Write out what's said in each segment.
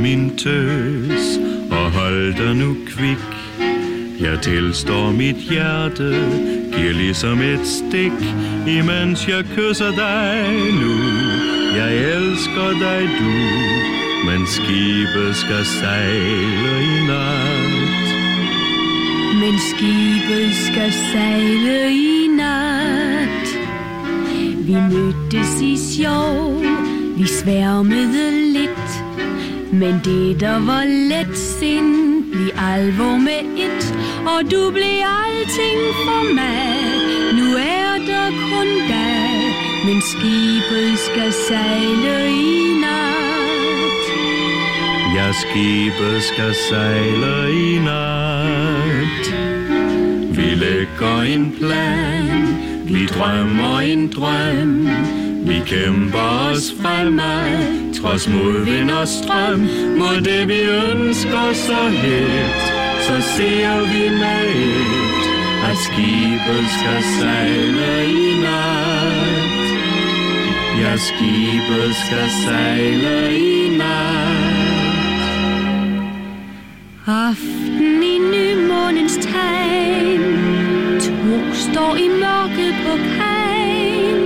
min tøs, og hold dig nu kvik. Jeg tilstår mit hjerte, giver ligesom et stik, imens jeg kysser dig nu. Jeg elsker dig du, men skibet skal sejle i nat. Men skibet skal sejle i nat. Vi mødtes i sjov, vi sværmede lidt, men det der var let sind, blev alvor med et, og du blev alting for mig. Nu er der kun dig, men skibet skal sejle i nat. Ja, skibet skal sejle i nat. Vi lægger en plan, vi drømmer en drøm. Vi kæmper os fremad, trods modvind og strøm. Må det vi ønsker så helt, så ser vi med et, at skibet skal sejle i nat. Ja, skibet skal sejle i nat. Aften i nymånens tegn, to står i mørket på kajen.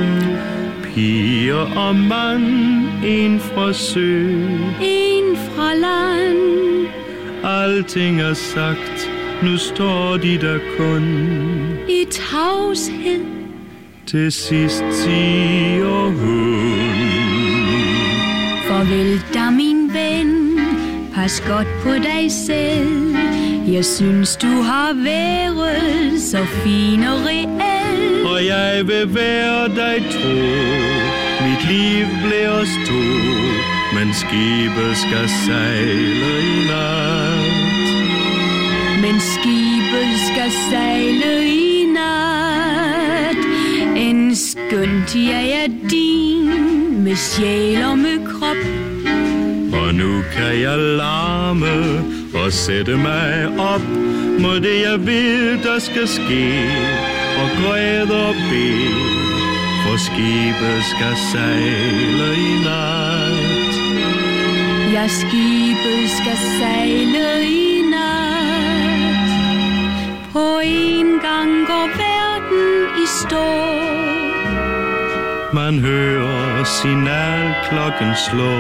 Piger og mand, en fra sø, en fra land. Alting er sagt, nu står de der kun i tavshed. Til sidst siger hun: farvel da min ven, pas godt på dig selv. Jeg synes du har været så fin og reel, og jeg vil være dig tro. Mit liv bliver os to, men skibet skal sejle i nat. Men skibet skal sejle i nat. En skønt jeg er din, med sjæl og med krop. Og nu kan jeg larme og sætte mig op. Må det jeg vil, der skal ske, og græde og bede, for skibet skal sejle i nat. Ja, skibet skal sejle i nat. På en gang går verden i stå. Man hører signalklokken slå.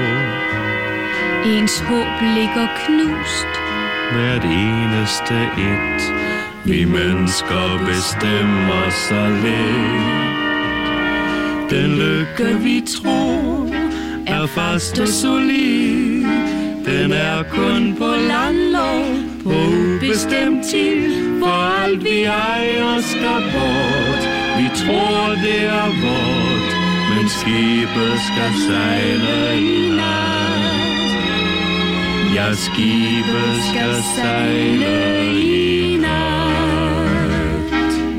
Ens håb ligger knust. Hvert eneste et. Vi mennesker bestemmer så let. Den lykke vi tror er fast og solid. Den er kun på landlov, på ubestemt tid. For alt vi ejer skal bort. Vi tror det er vort, men skibet skal sejle i nat. Ja, skibet skal sejle i nat.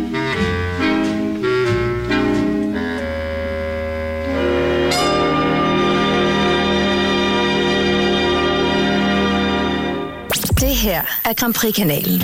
Det her er Grand Prix-kanalen.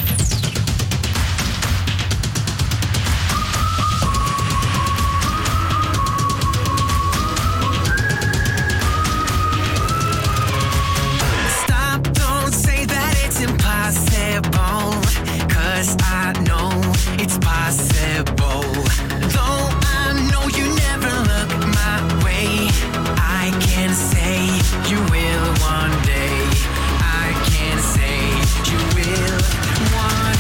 One day I can say you will one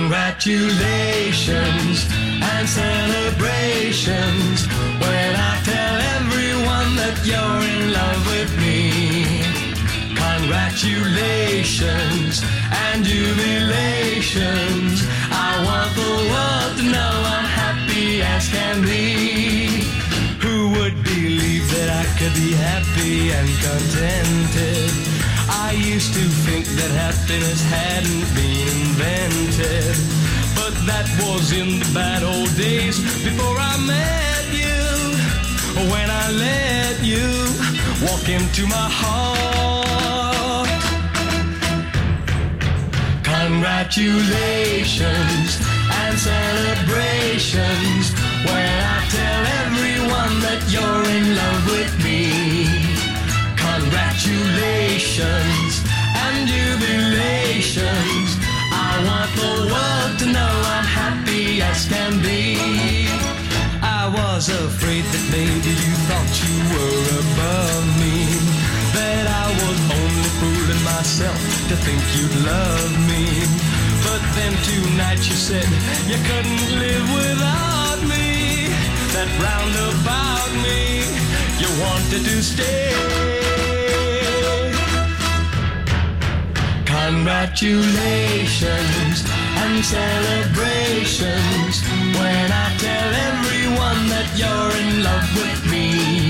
Congratulations and celebrations when I tell everyone that you're in love with me. Congratulations and jubilations. I want the world to know I'm happy as can be. Who would believe that I could be happy and contented? I used to think that happiness hadn't been invented, but that was in the bad old days before I met you. When I let you walk into my heart. Congratulations and celebrations when I tell everyone that you're in love with me. Congratulations and jubilations. I want the world to know I'm happy as can be. I was afraid that maybe you thought you were above me, that I was only fooling myself to think you'd love me. But then tonight you said you couldn't live without me, that round about me you wanted to stay. Congratulations and celebrations when I tell everyone that you're in love with me.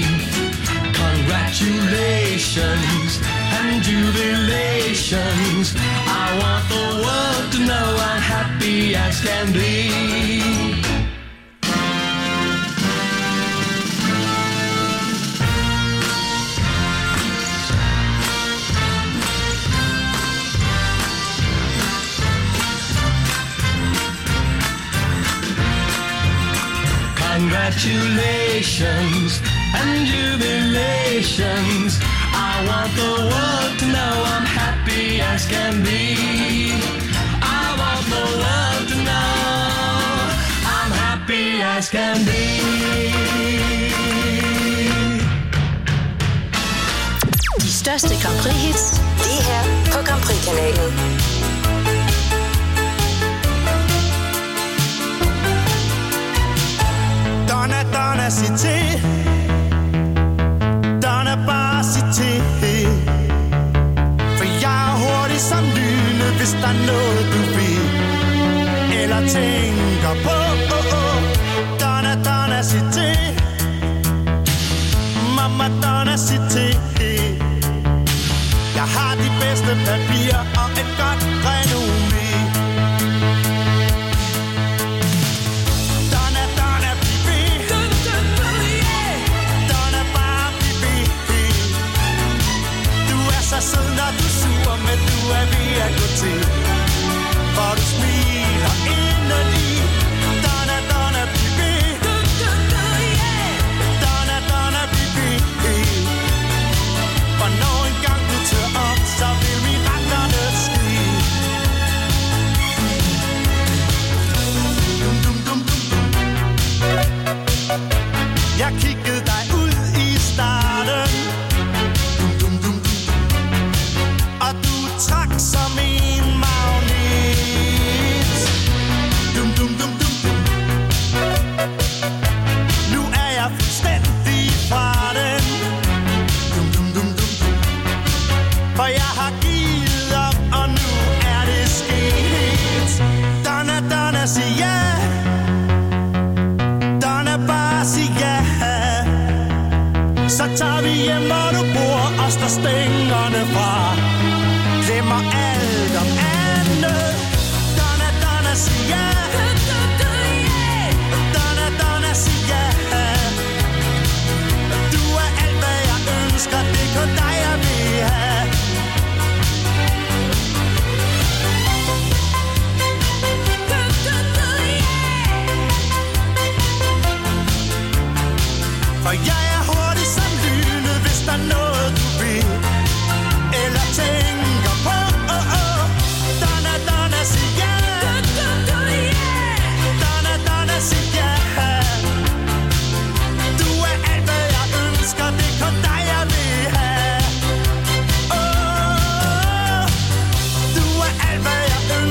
Congratulations and jubilations. I want the world to know I'm happy as can be. Congratulations and jubilations. I want the world to know I'm happy as can be. I want the world to know I'm happy as can be. De største Grand Prix hits, det er her på Grand Prix-kanalen. Donna Cité, Donna bare Cité. For jeg er hurtig som lynet, hvis der er noget du vil eller tænker på. Donna Cité, Mama Donna Cité. Jeg har de bedste papirer og et godt renommé. Så sød, når du suger, men du er ved at gå til. For du smiler inderlig. Donna, Donna, bibi. Donna, Donna, bibi. For når en gang du tør op, så vil miraklerne ske. Jeg kiggede dig ud i starten, og du trak som en mig.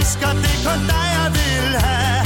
elsker, det er kun dig jeg vil have.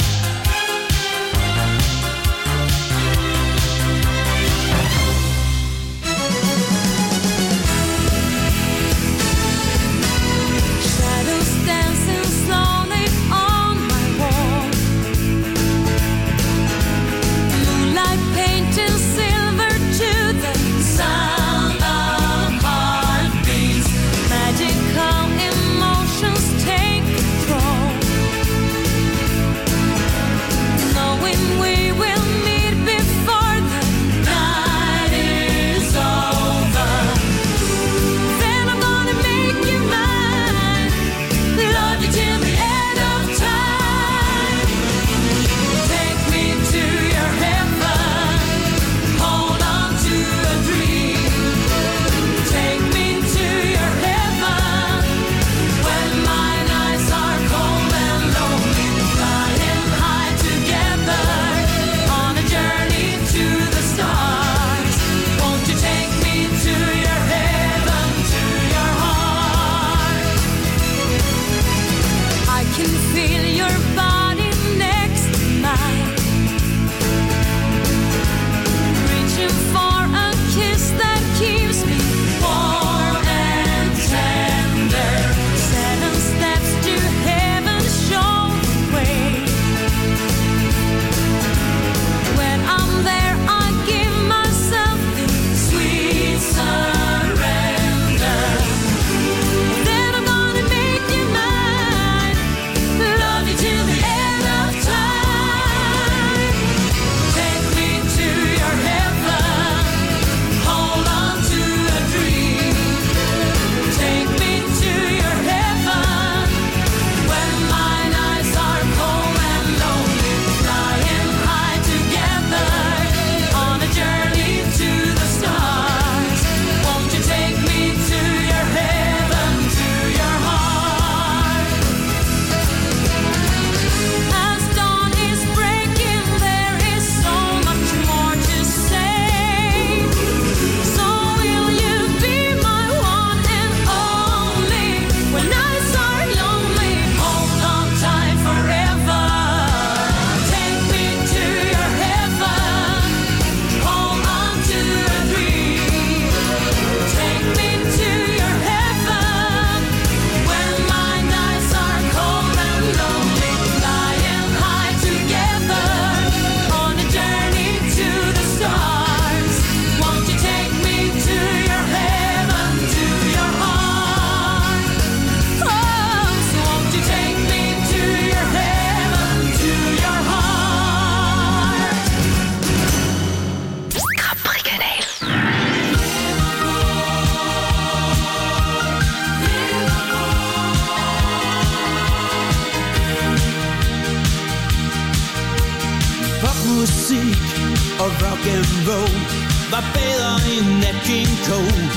og rock'n'roll var bedre end Nat King Cole.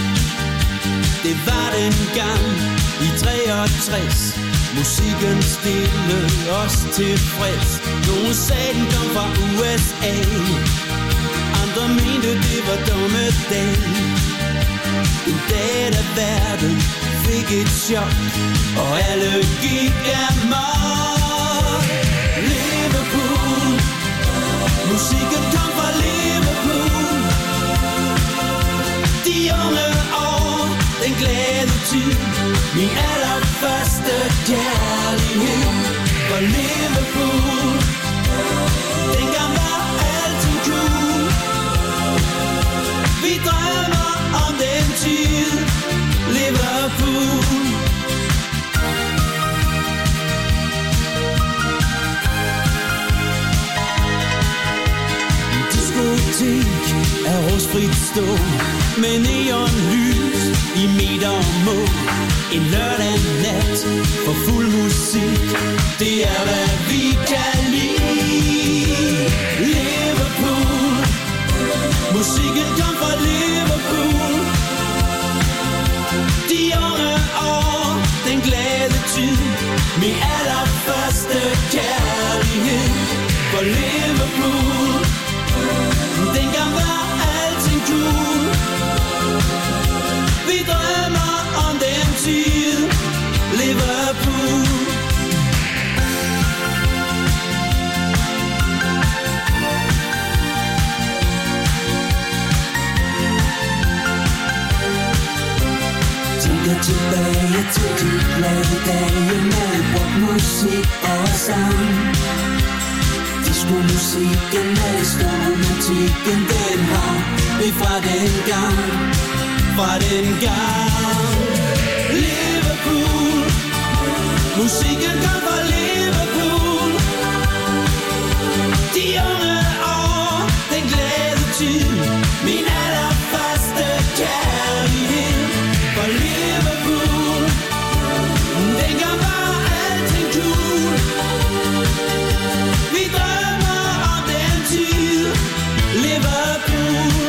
Det var den gang i 63. Musikken stillede os tilfreds. Nogle sagde den kom fra USA, andre mente det var dommedag. En dag da verden fik et chok, og alle gik amok. Liverpool, musikken kom fra Liverpool. De unge år, den glade tid, min allerførste kærlighed var Liverpool. Dengang var alting cool. Vi drømmer om den tid, Liverpool. Diskotek er rustfrit stå med neonlys i meter og mål. En lørdag nat for fuld musik, det er hvad vi kan lide. Liverpool, musikken kom fra Liverpool. De unge år, den glade tid, min allerførste kærlighed for Liverpool. Dengang var alting cool. Vi drømmer om den tid, Liverpool. glade dage med rockmusik og sang. Disco-musikken med storromantikken, den har vi fra den gang. Liverpool, musikken kom fra Liverpool. De unge år, den glade tid, min allerførste kærlighed fra Liverpool. Dengang var alting cool. Vi drømmer om den tid, Liverpool.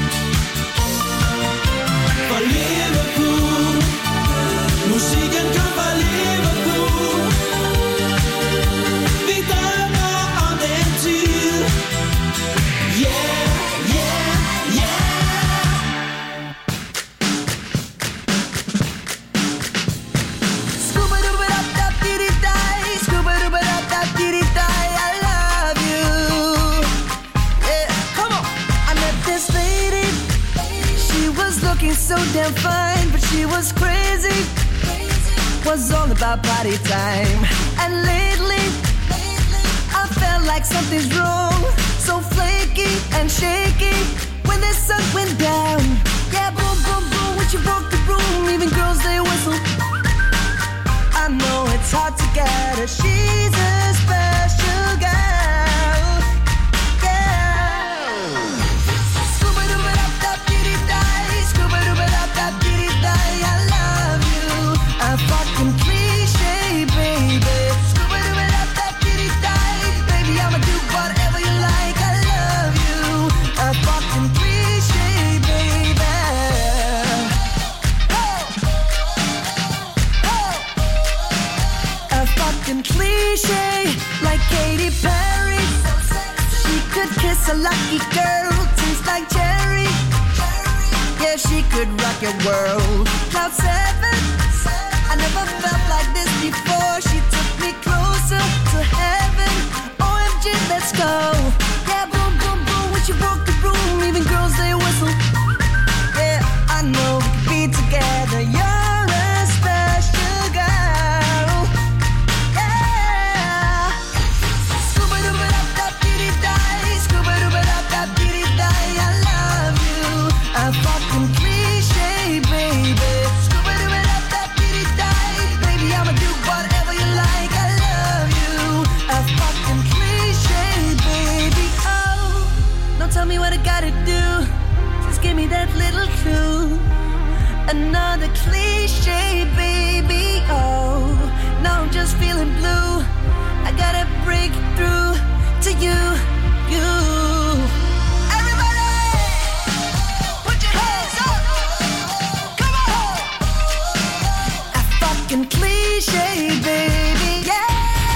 For Liverpool, musikken kom fra Liverpool. Vi drømmer om den tid. Yeah, yeah, yeah. Scuba-dooba-dap-dap-dee-dee-die, scuba-dooba-dap-dap-dee-dee-die, I love you. Yeah, come on. I met this lady. She was looking so damn fine, but she was crazy. Was all about party time. And lately, I felt like something's wrong. So flaky and shaky when the sun went down. Yeah, boom, boom, boom, when she broke the room, even girls they whistle. I know it's hard to get her. She's a special girl. Yeah. Scuba-dooba-dap-dap-dee-dee-die, scuba-dooba-dap-dap-dee-dee-die, I love you. A fucking cliche, baby. Scuba-dooba-dap-dap-dee-dee-die, baby, I'ma do whatever you like. I love you. A fucking cliche, baby. A fucking cliche, like Katy Perry. She could kiss a lucky girl, tastes like cherry. Yeah, she could rock your world. Cloud 7, I never felt like this before. She took me closer to heaven. OMG, let's go. Yeah, boom, boom, boom, when she broke the room, even girls they whistle. Yeah, I know we could be together. You're a special girl. Yeah. Scuba-dooba-dap-dap-dee-dee-die, scuba-dooba-dap-dap-dee-dee-die, I love you. A fucking cliche, baby. Scuba-dooba-dap-dap-dee-dee-die, baby, I'ma do whatever you like. I love you. A fucking cliche, baby. Oh, don't tell me what I gotta do. Just give me that little clue. Another cliche, baby. Oh, now I'm just feeling blue. I gotta break through to you, you. Everybody, put your hands up. Come on. A fucking cliche, baby. Yeah.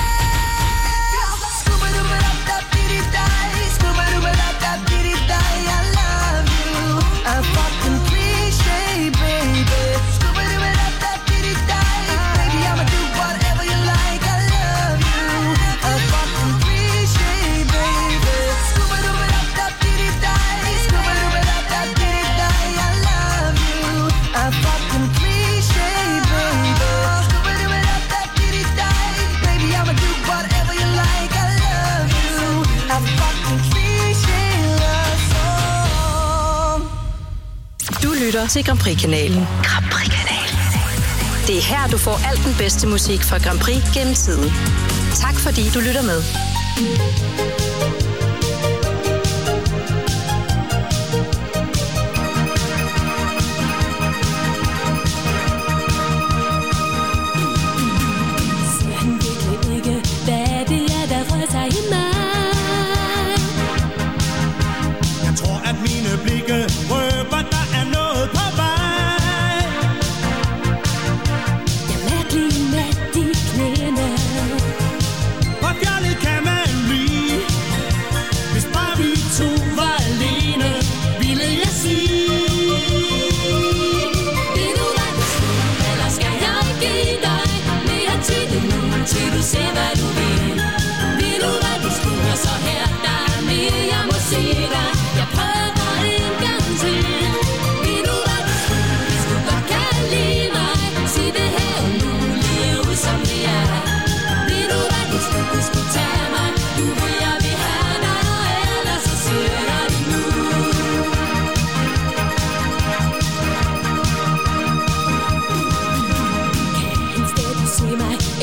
Scuba-dooba-dap-dap-dee-dee-die, scuba-dooba-dap-dap-dee-dee-die, I love you. A fucking cliche, baby. Scuba-dooba-dap-dap-dee-dee-die, baby, I'ma do whatever you like. I love you. A fucking cliche, baby. Scuba-dooba-dap-dap-dee-dee-die, scuba-dooba-dap-dap-dee-dee-die, I love you. A fucking cliche, baby. Scuba-dooba-dap-dap-dee-dee-die, baby, I'ma do whatever you like. I love you. A fucking cliche love song. Du lytter til Grand Prix-kanalen. Grand Prix-kanalen. Det er her, du får alt den bedste musik fra Grand Prix gennem tiden. Tak fordi du lytter med. Ser han virkelig ikke, hvad det er, der rører sig i mig? Jeg tror, at mine blikke røber, der er noget på vej. Jeg er mærkelig mat i knæene. Hvor fjollet kan man blive?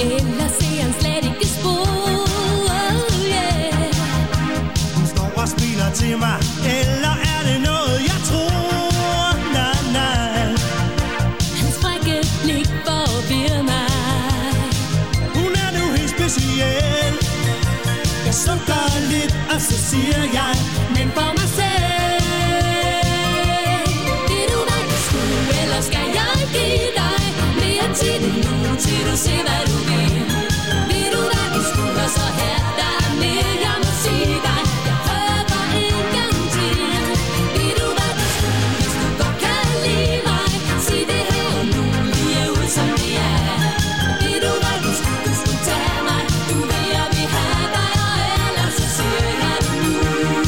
Ellers ser han slet ikke spor. Hun står og smiler til mig, eller er det noget jeg tror? Nej, nej. Hans frække blik forvirrer mig. Hun er nu helt speciel. Jeg sukker lidt, og så siger jeg, Men for mig selv. Vil du hvad du skulle, eller skal jeg give dig mere tid nu, til du ser hvad du vil? Vil du hvad du skulle, og så her der er mere jeg må sige dig. Jeg prøver en gang til. Vil du hvad du skulle, hvis du godt kan lide mig? Sig det her og nu, lige ud som det er. Vil du hvad du skulle tage mig? Du ved jeg vil have dig, og ellers så siger jeg det nu.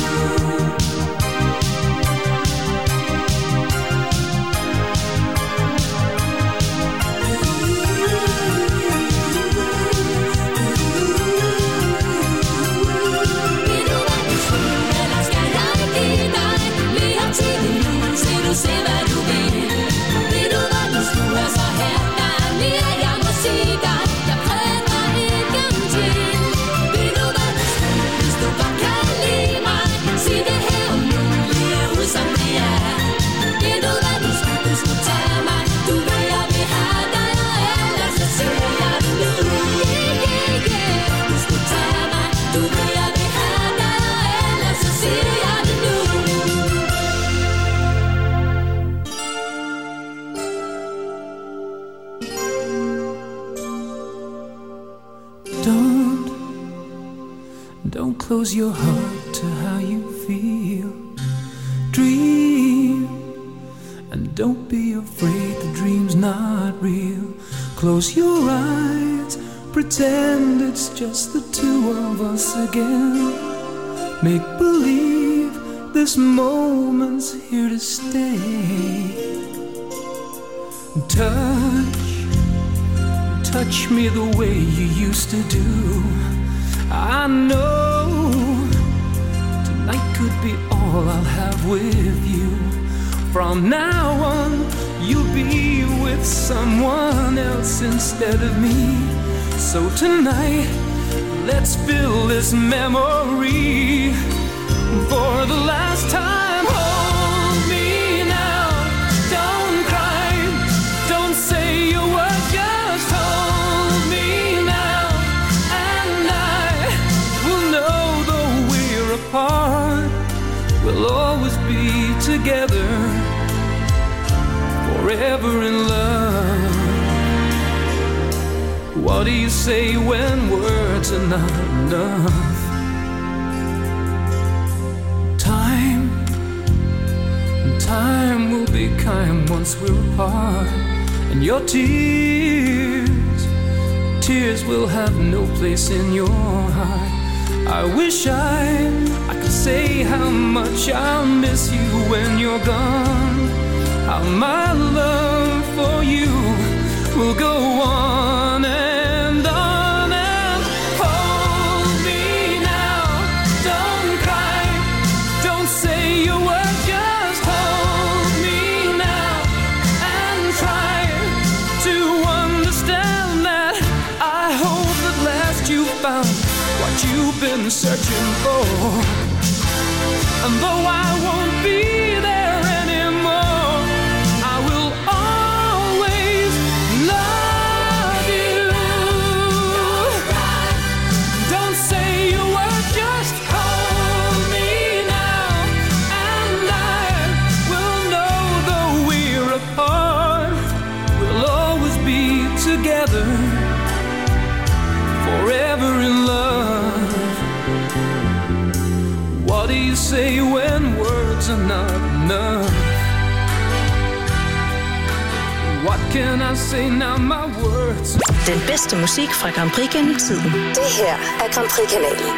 Vil du hvad du skulle, eller skal jeg give dig mere tid nu, til du ser hvad du vil? Vil du hvad du skulle, og så her der er mere jeg må sige dig. Jeg prøver en gang til. Vil du hvad du skulle, hvis du godt kan lide mig? Sig det her og nu, lige ud som det er. Vil du hvad du skulle tage mig? Du ved jeg vil have dig, og ellers så siger jeg det nu. Du skulle tage mig. Du ved jeg vil have dig, og ellers så siger jeg det nu. Don't close your heart to how you feel. Dream, and don't be afraid the dream's not real. Close your eyes, pretend it's just the two of us again. Make believe this moment's here to stay. Touch me the way you used to do. I know tonight could be all I'll have with you. From now on, you'll be with someone else instead of me. So tonight, let's fill this memory for the last time. Hold me now, don't cry, don't say a word, just hold me now. And I will know though we're apart, we'll always be together, forever in love. What do you say when words are not enough? Time will be kind once we're apart. And your tears will have no place in your heart. I wish I could say how much I'll miss you when you're gone. How my love for you will go on and on and hold me now. Don't cry, don't say a word, just hold me now and try to understand that I hope at last you found what you've been searching for. And though I won't be there anymore, I will always love you. Don't say a word, just hold me now. And I will know though we're apart, we'll always be together, forever in love. What do you say when words are not enough? What can I say now, my words? Den bedste musik fra Grand Prix gennem tiden. Det her er Grand Prix-kanalen.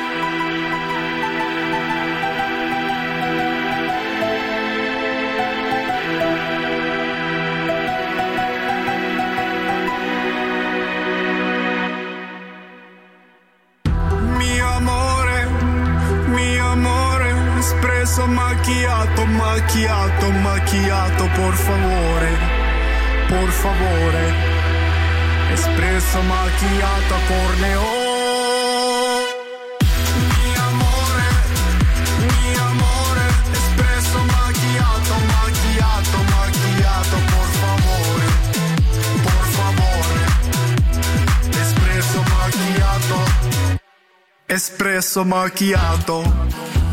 Espresso macchiato, macchiato, macchiato, por favore, por favore. espresso macchiato corneo. Mi amore, espresso macchiato, macchiato, macchiato, por favore, espresso macchiato, espresso macchiato.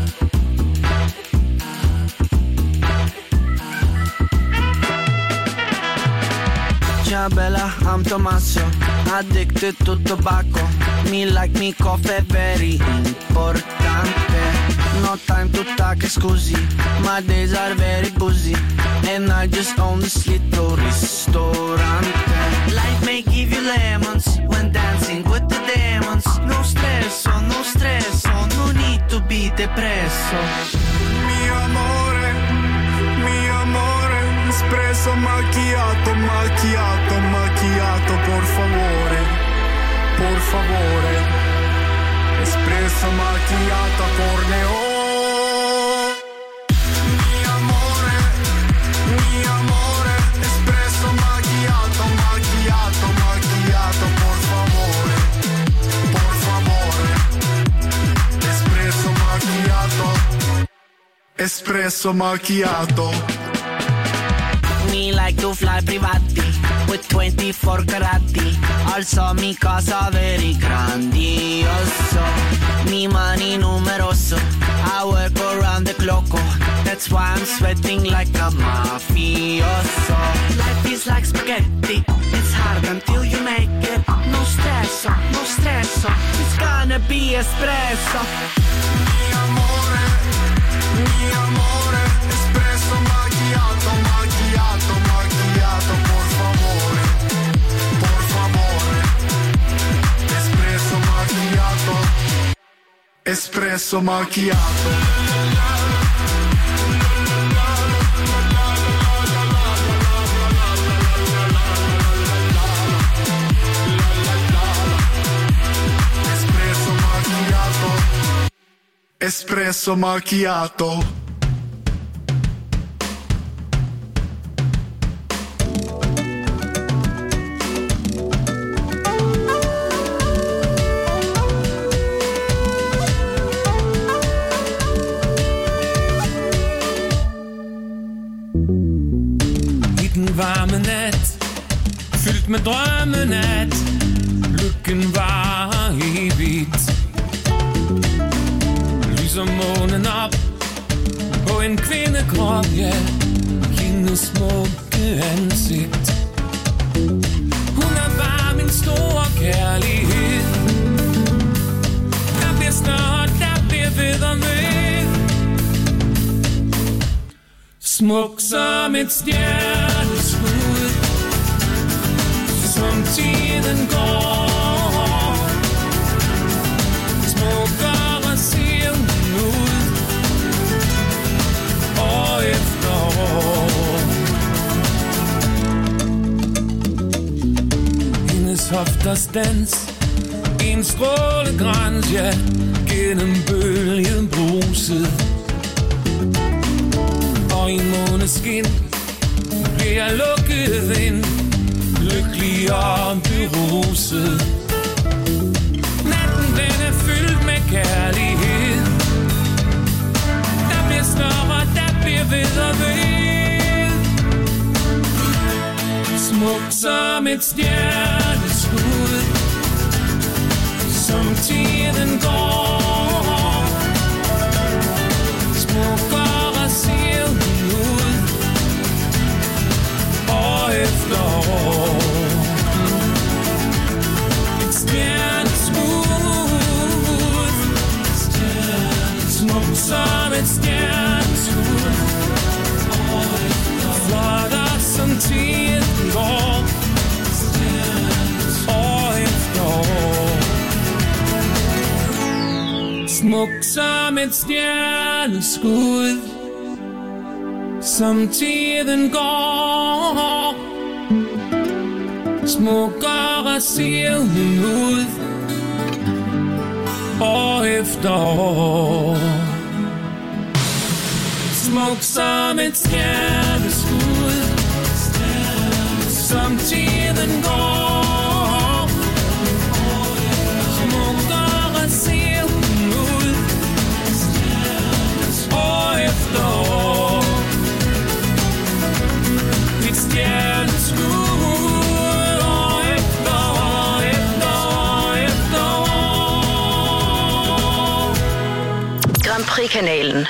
Ciao bella, I'm Tommaso, addicted to tobacco. Me like me coffee, very importante. No time to talk, scusi, my days are very busy. And I just own this little ristorante. Life may give you lemons when dancing with the demons. No stresso, no stresso, no need to be depresso. Mi amore, espresso macchiato, macchiato, macchiato, por favore, espresso macchiato corneo. Mi amore, espresso macchiato, macchiato, macchiato, por favore, espresso macchiato, espresso macchiato. Me like to fly privati with 24 carati. Also mi casa very grandioso. Mi money numeroso. I work around the clock. That's why I'm sweating like a mafioso. Life is like spaghetti. It's hard until you make it. No stresso, no stresso. It's gonna be espresso. Mi amore, espresso macchiato, macchiato, macchiato, por favore, espresso macchiato, espresso macchiato. Espresso macchiato. I den varme nat, fyldt med drømmen at lykken var evigt. Lyser månen op på en kvindekrop, ja, hendes smukke ansigt. Hun er bare min store kærlighed. Der bliver større, der bliver ved og ved. Smuk som et stjerneskud, som tiden går. Smukkere ser hun ud, år efter år. Hendes hofters dans, en strålegrans, ja, gennem bølgen bruset. Og i måneskin bliver jeg lukket ind, lykkelig og beruset. Natten den er fyldt med kærlighed. Der bliver større, der bliver ved og ved. Smuk som et stjerneskud, som tiden går. Smukkere ser hun ud, år efter år. Et stjerneskud, smuk som et stjerneskud, flottere som tiden går, år efter år. Smuk som et stjerneskud, som tiden går. Smukkere ser hun ud, år efter år. Smuk som et stjerneskud, som tiden går. Prix-kanalen.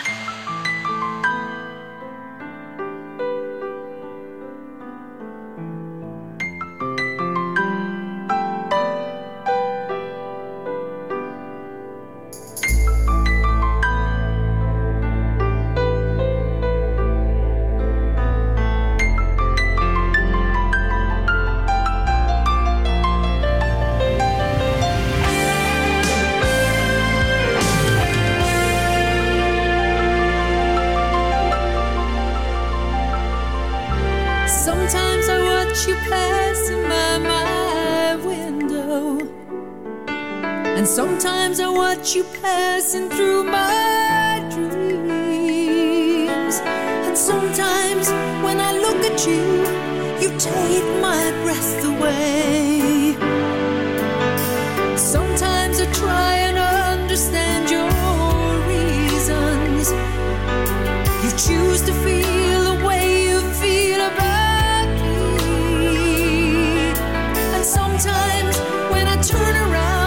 Sometimes I watch you passing through my dreams. And sometimes when I look at you, you take my breath away. Sometimes I try and understand your reasons. You choose to feel the way you feel about me. And sometimes when I turn around,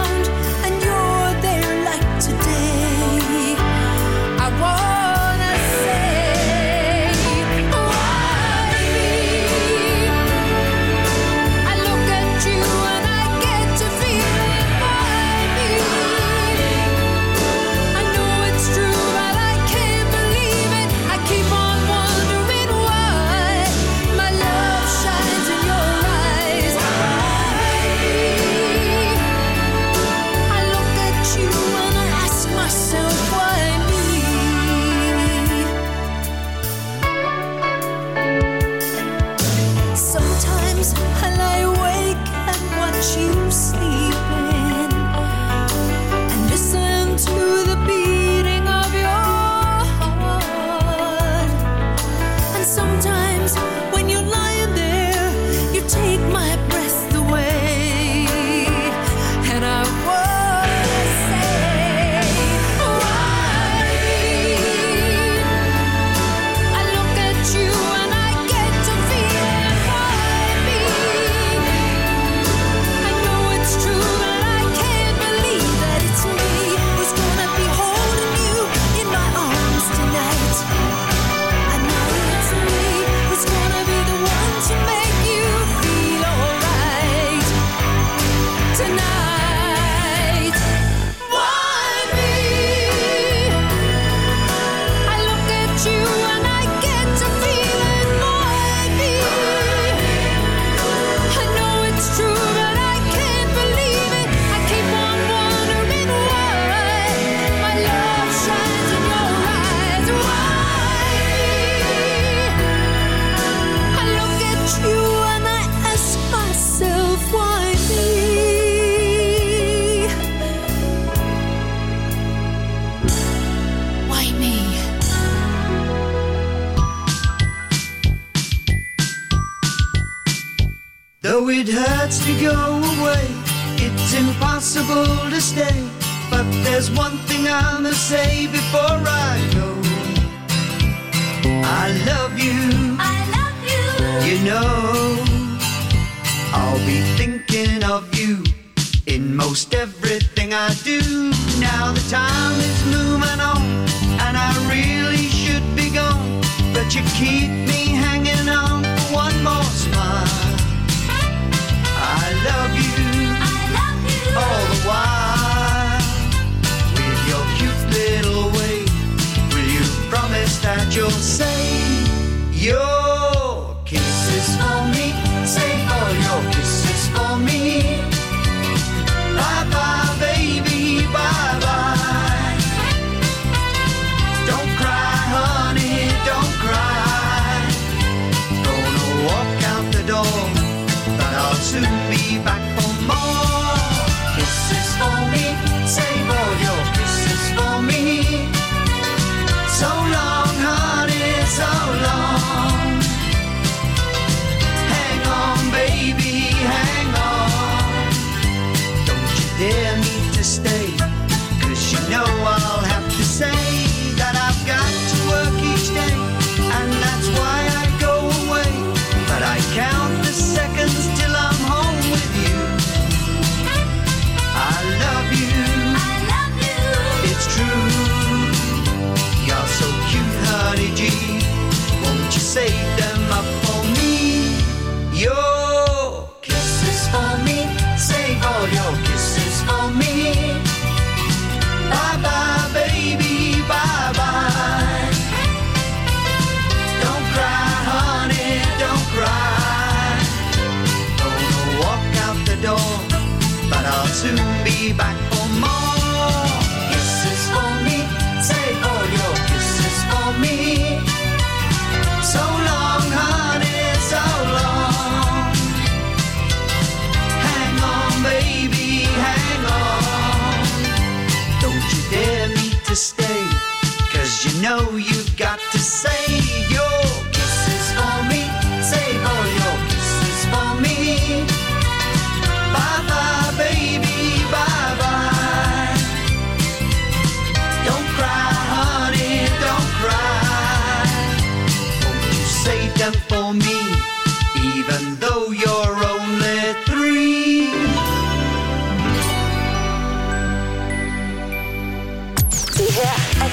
Though it hurts to go away, it's impossible to stay. But there's one thing I must say before I go. I love you. I love you. You know, I'll be thinking of you in most everything I do. Now the time is moving on, and I really should be gone, but you keep me hanging on for one more smile. I love you, all the while. With your cute little way, will you promise that you'll say your kisses for me? Say all your kisses for me. Bye bye baby, bye bye. Don't cry honey, don't cry. Gonna walk out the door, but I'll soon be back for more. Kisses for me, save all your kisses for me. So long, honey, so long. Hang on, baby, hang on. Don't you dare me to stay, 'cause you know I'll have to say that I've got to work each day, and that's why I go away. But I count the seconds till I'm home with you. I love you. I love you. It's true.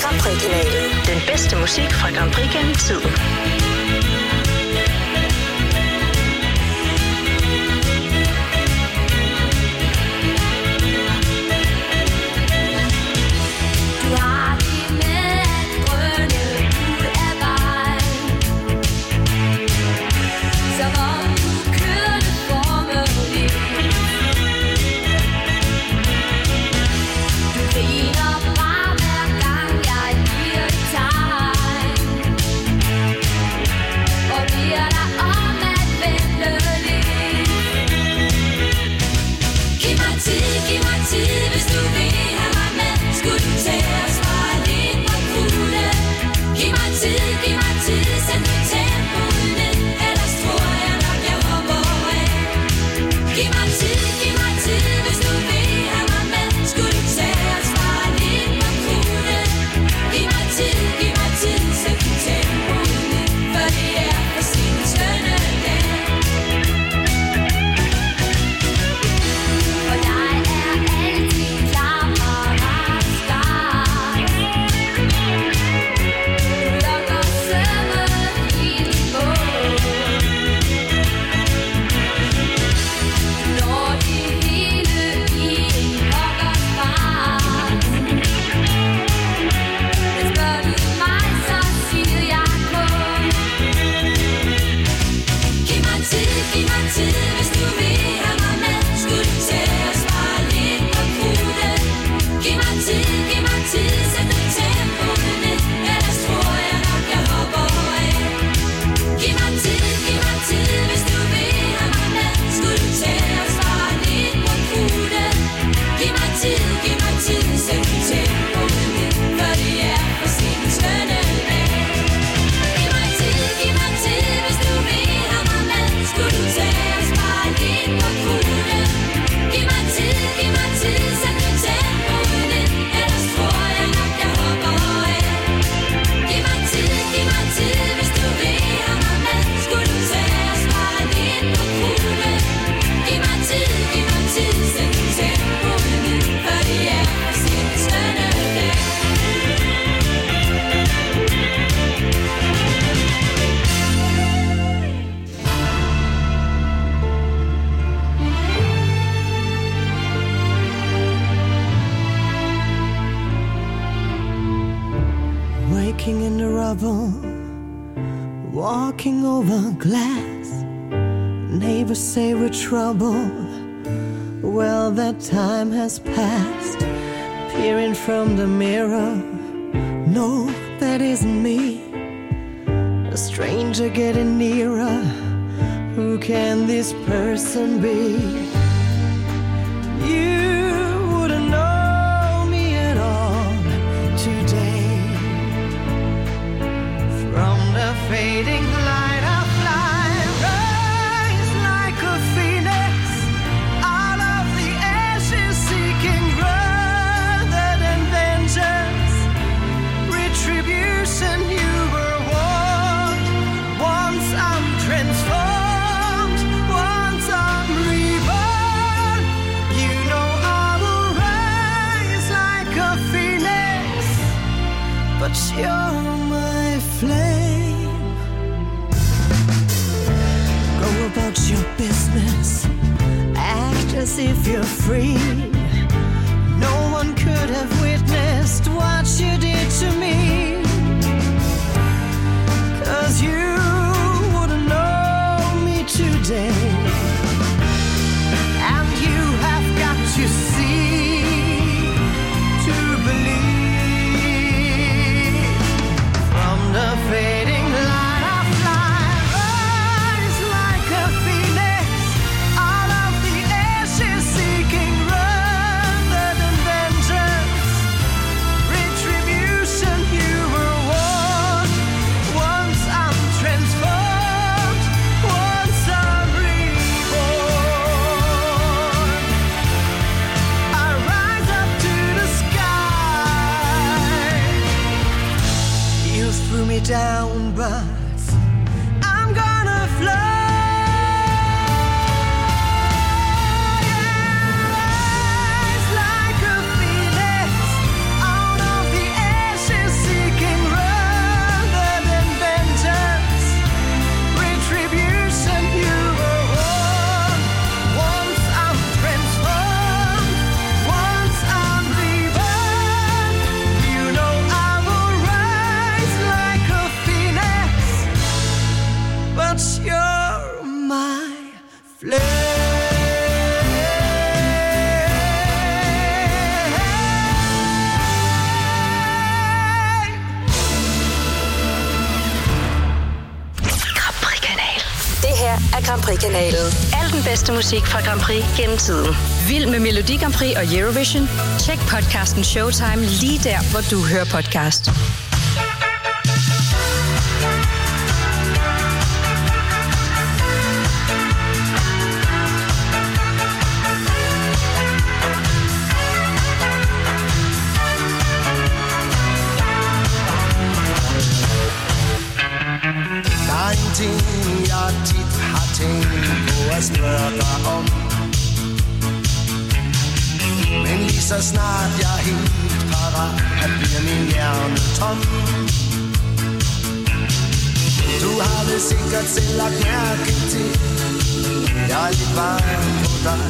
Grand Prix-kanalen. Den bedste musik fra Grand Prix gennem tiden. Walking over glass, neighbors say we're trouble. Well, that time has passed. Peering from the mirror, no, that isn't me. A stranger getting nearer. Who can this person be? You wouldn't know me at all today. From the fading light I fly, rise like a phoenix out of the ashes, seeking rather than vengeance, retribution. You were warned. Once I'm transformed, once I'm reborn, you know I will rise like a phoenix, but you're my flame. Go about your business, act as if you're free. No one could have witnessed what you did to me, 'cause you wouldn't know me today. And you have got to see to believe. From the fading light I fly, rise like a phoenix out of the ashes, seeking rather than vengeance, retribution. You were warned. Once I'm transformed, once I'm reborn, I rise up to the sky. You threw me down, but I'm gonna fly. Rise like a phoenix out of the ashes, Prix-kanalen. Al den bedste musik fra Grand Prix gennem tiden. Vild med Melodi Grand Prix og Eurovision? Tjek podcasten Showtime lige der, hvor du hører podcast. Ting, jeg tit har tænkt på at spørge dig om. Men lige så snart jeg er helt parat, at bliver min hjerne tom. Du har vel sikkert selv lagt mærke til, jeg er lidt varm på dig.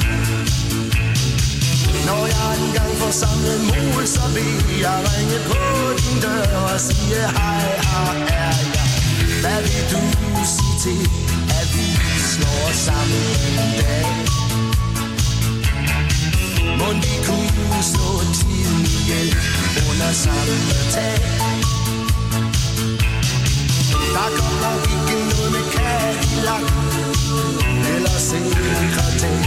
Når jeg engang får samlet mod, så vil jeg ringe på din dør og sige hej, her er jeg. Hvad vil du sige til, at vi slår os sammen en dag? Må vi kunne slå tiden ihjel under samme tag? Der kommer ikke noget med Cadillac eller sekretær.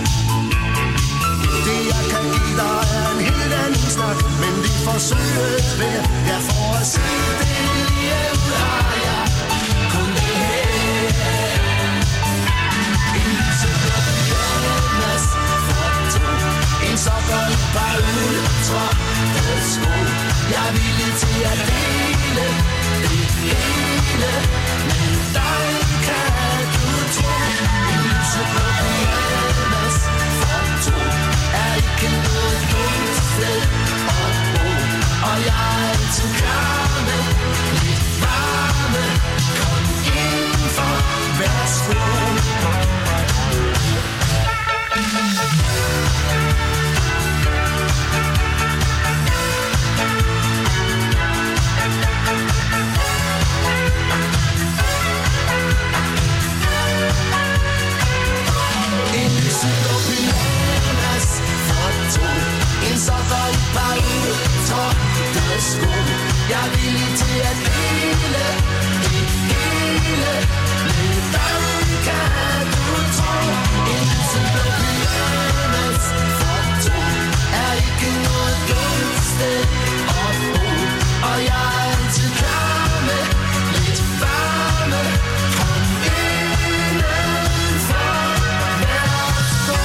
Det jeg kan give dig er en helt anden snak, men vi forsøger hver, jeg får at se det lige ud har jeg. En sokker i bare udtrådte sko. Jeg er villig til at dele det hele. Men dig kan du tro. En lyseblå pyjamas for to er ikke noget dumt sted at bo. Og jeg er altid klar med lidt varme. Kom indenfor, værsgo. En sokker i bare udtrådte sko. Jeg er villig til at dele det hele. Med dig kan du tro. En lyseblå pyjamas for to er ikke noget dumt sted at bo. Og jeg er altid klar med lidt varme. Kom indenfor, værsgo.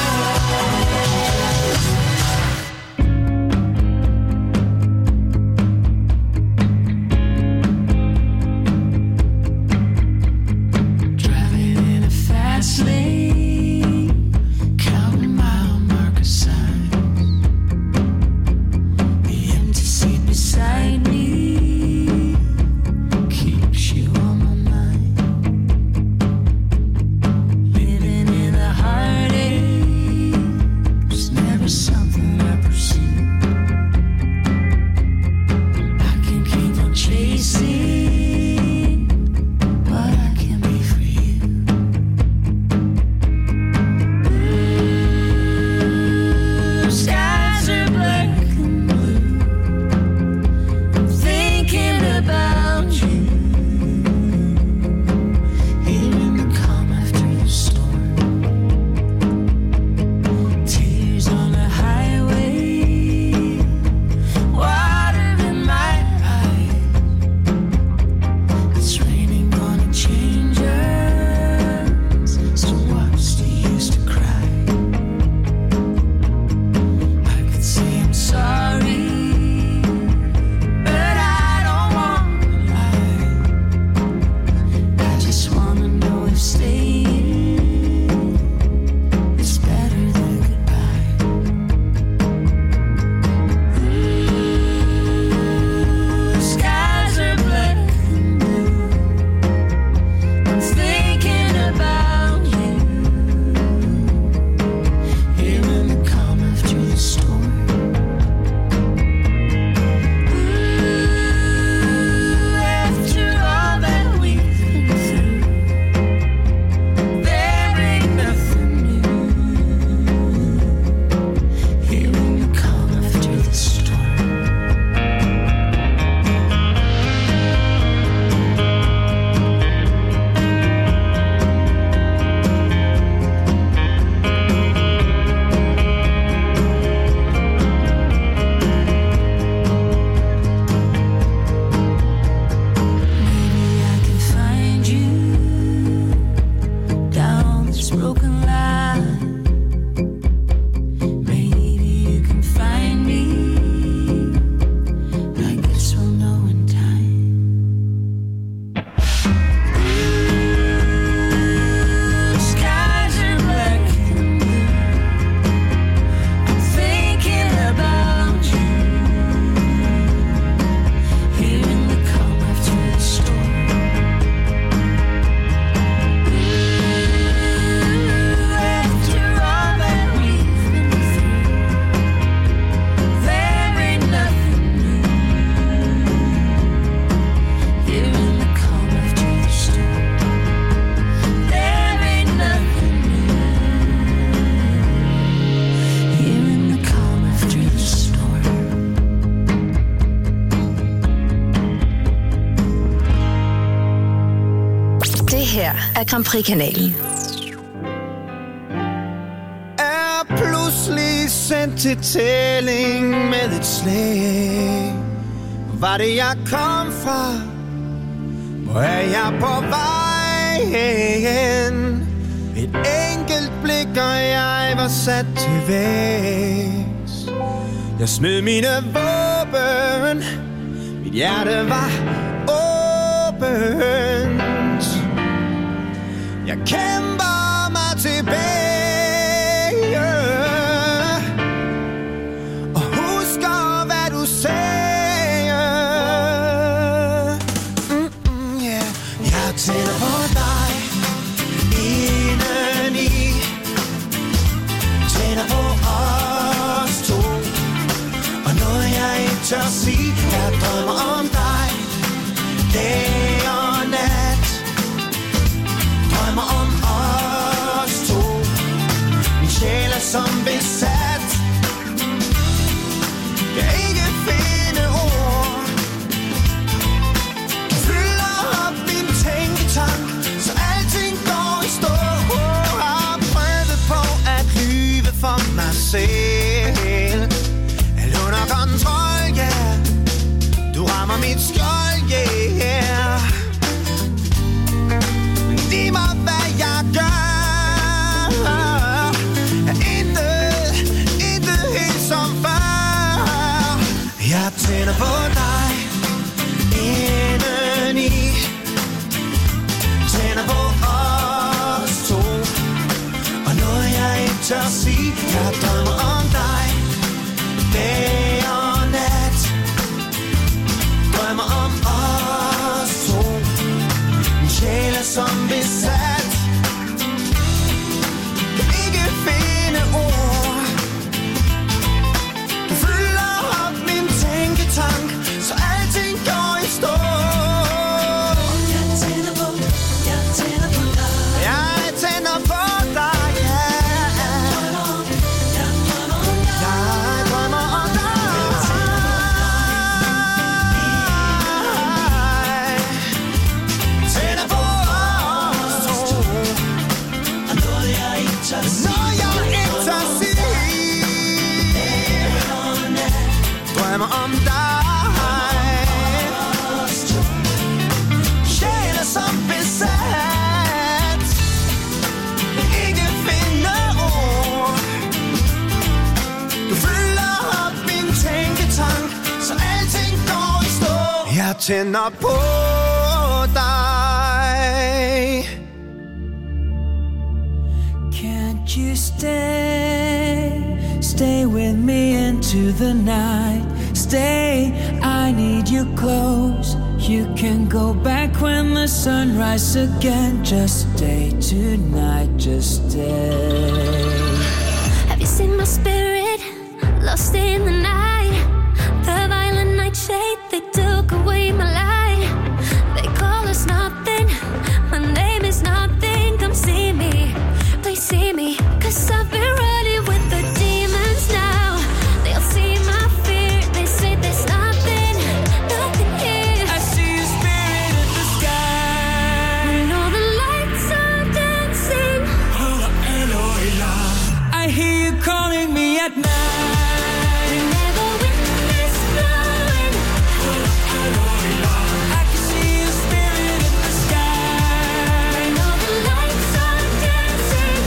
her er Grand Prix-kanalen. Er pludselig sendt til tælling med et slag. Var det jeg kom fra? Hvor er jeg på vej hen? Et enkelt blik, og jeg var sat til vægs. Jeg smed mine våben. Mit hjerte var åbent. Jeg kæmper mig tilbage og husker, hvad du sagde. Yeah. Jeg tænder på dig indeni. Tænder på os to. Og noget jeg ikke tør sige. Jeg drømmer om dig dag og nat. Drømmer om os to. Min sjæl er som besat. Jeg kan ikke finde ord. Fylder op min tænketank, så alting går i stå. Har prøvet på at lyve for mig selv. Er under kontrol, yeah. Du rammer mit skjold, yeah. Giv mig, hvad jeg gør. Er intet helt som før. Jeg tænder på dig indeni. Tænder på os to. Og noget jeg ikke tør sige. Jeg drømmer om dig dag og nat. Drømmer om os to. Min sjæl er som besat. Kan ikke finde ord. Du fylder op min tænketank, så alting går i stå. Jeg tænder på dig. Jeg tænder på dig, yeah. Jeg drømmer om dig. Tænder på os to. Og noget jeg ikke tør sige. Drømmer om dig. Sjæl er som besat. Ikke finde ord. Du fylder op min tænketank, så alting går i stå. Jeg tænder på dig. Can't you stay with me into the night? Stay, I need you close. You can go back when the sun rises again. Just stay tonight, just stay. Have you seen my spirit lost in the night? The violent nightshade, they took away my light. They call us nothing, my name is nothing. Come see me, please see me, 'cause I've been running with the demons now. They'll see my fear, they say there's nothing here. I see your spirit in the sky. When all the lights are dancing, I hear you calling me at night. never wind is blowing. I can see your spirit in the sky. When all the lights are dancing,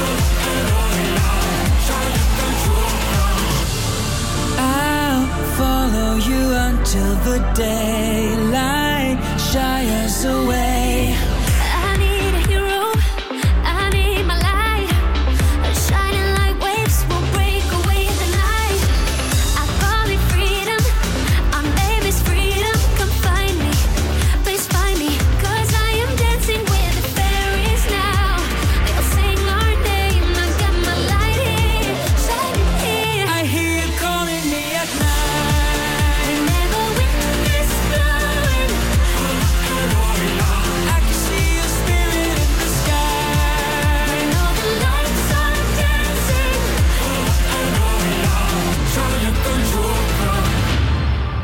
I'll follow you until the daylight shies away. I need a hero, I need my light. Shining like waves will break away the night. I call it freedom, our name is freedom. Come find me, please find me, 'cause I am dancing with the fairies now. They'll sing our name, I got my light here, shining here. I hear you calling me at night. Never wind is blowing. I can see your spirit in the sky. When all the lights are dancing,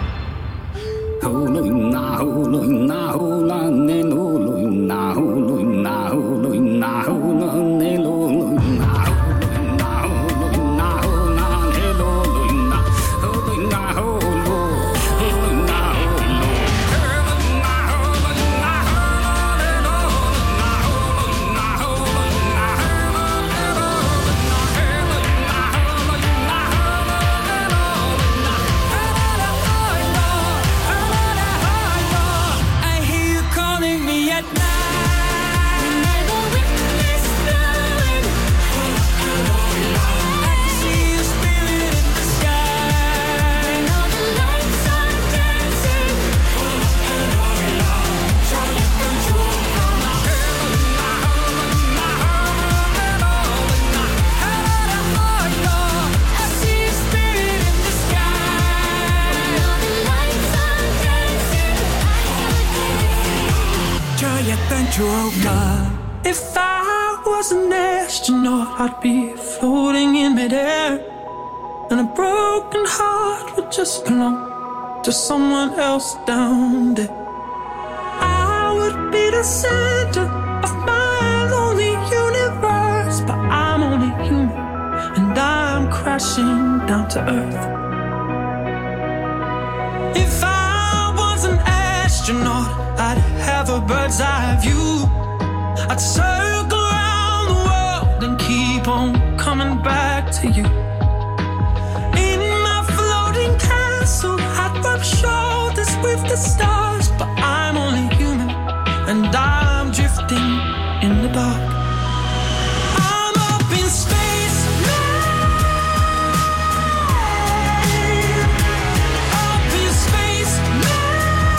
Hô lôi na, hô lôi na, hô la nê nô lôi na, hô lôi If I was an astronaut, I'd be floating in midair, and a broken heart would just belong to someone else down there. I would be the center of my lonely universe, but I'm only human, and I'm crashing down to earth. If I was an astronaut, I'd have a bird's eye view. I'd circle around the world and keep on coming back to you. In my floating castle, I'd rub shoulders with the stars, but I'm only human, and I'm drifting in the dark. I'm up in space now. Up in space now.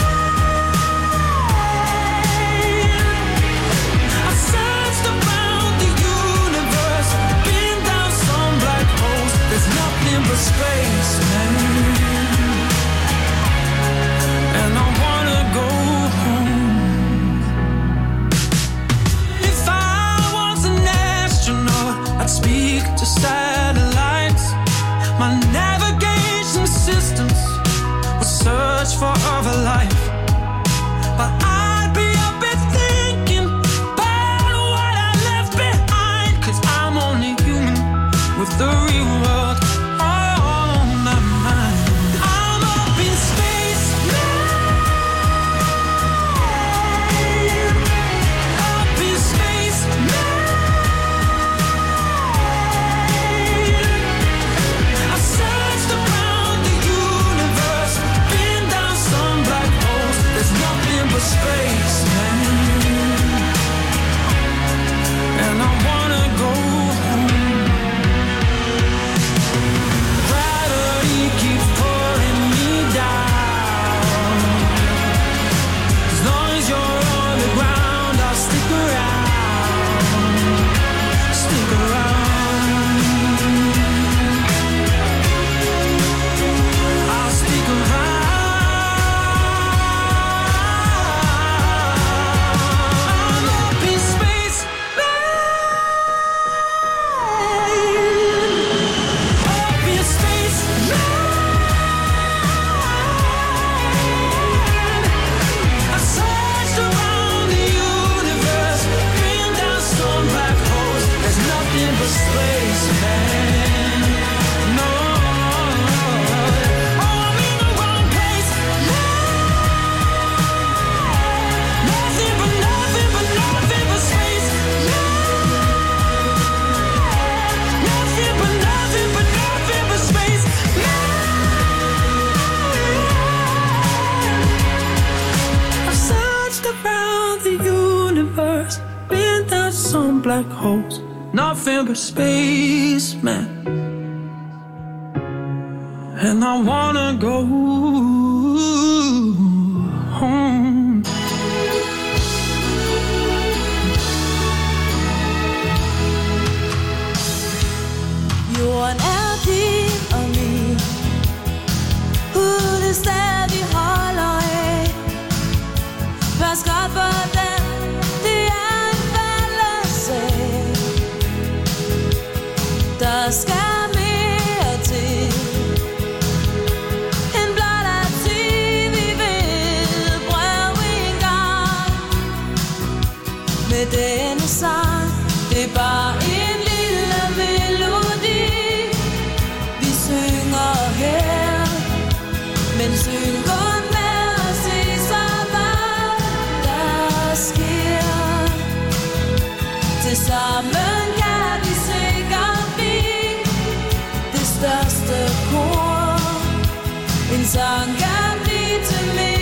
Nothing but space, man, and I wanna go home. If I was an astronaut, I'd speak to satellites. My navigation systems would search for other life, but I'd be up and thinking about what I left behind, 'cause I'm only human with the real world on my mind. I'm up in space now. Up in space now. I've searched around the universe, been down some black holes. There's nothing but space, man, and I wanna go home. Keeps pulling me down. As long as you're on the ground, I'll stick around. Stick around. I'll stick around. I'm up in space, man. Up in space, man. Space, man. No, oh, I'm in the wrong place. Nothing but nothing but nothing but space. Nothing but nothing but nothing but space. I've searched around the universe, been down some black holes. Nothing but space, man, and I wanna go home. Jorden din og min. Uden stadig holder af. Pas godt på den, det er en fællessag. Der skal mere til end blot at sige, vi vil prøve en gang. Med denne sang, det er bare en lille melodi. Vi synger her, men syng kun med at se så hvad der sker. Tilsammen kan vi sikkert blive det største kor. En sang kan blive til mere.